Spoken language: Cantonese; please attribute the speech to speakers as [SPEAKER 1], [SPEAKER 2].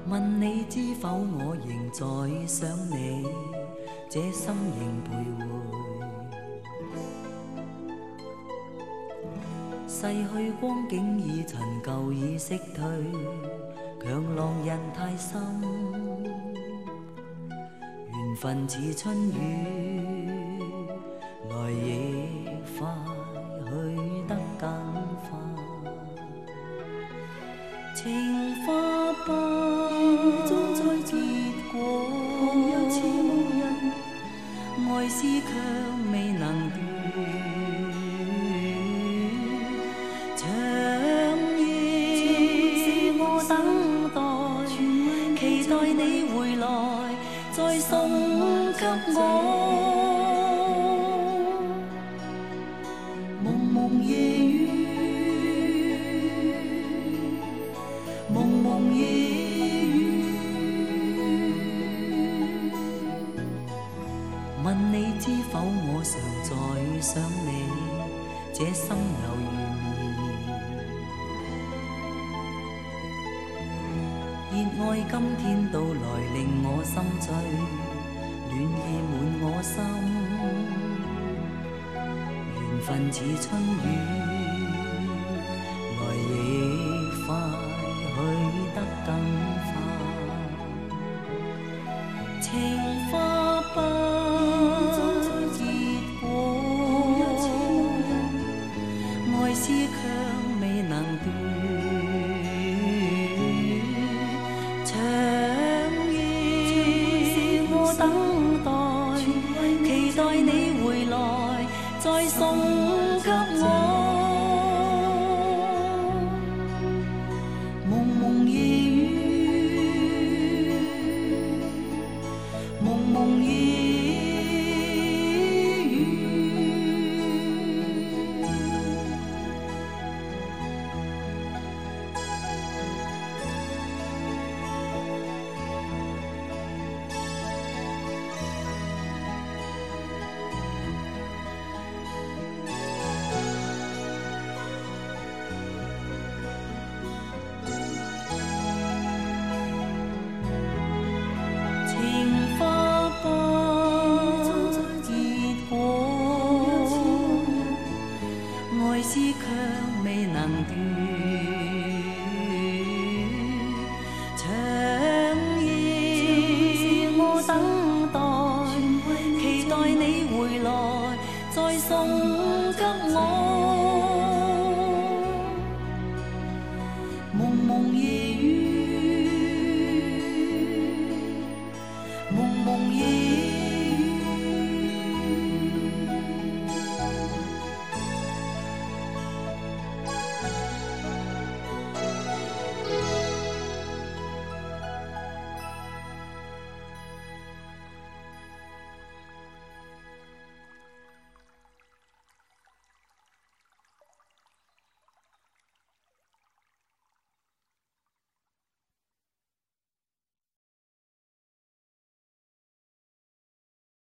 [SPEAKER 1] 问你知否我仍在想你，这心仍徘徊。逝去光景已陈旧已识退，强浪人太深，缘分似春雨，来亦快，去得更快。情花不终须结果，旁又似无人，爱思却未能断。长夜我等待，期待你回来，再送给我。蒙蒙夜雨，蒙蒙夜雨。问你知否我常在想你，这心有如热爱今天到来，令我心醉，暖意满我心。缘分似春雨，来亦快，去得更快。情花不终须结果，爱思却未能断。长夜我等待，期待你回来，再送给我。蒙蒙夜雨，蒙蒙夜雨。情花不终须结果，爱思却未能断。长夜我等待，期待你回來，再送給我。蒙蒙夜雨。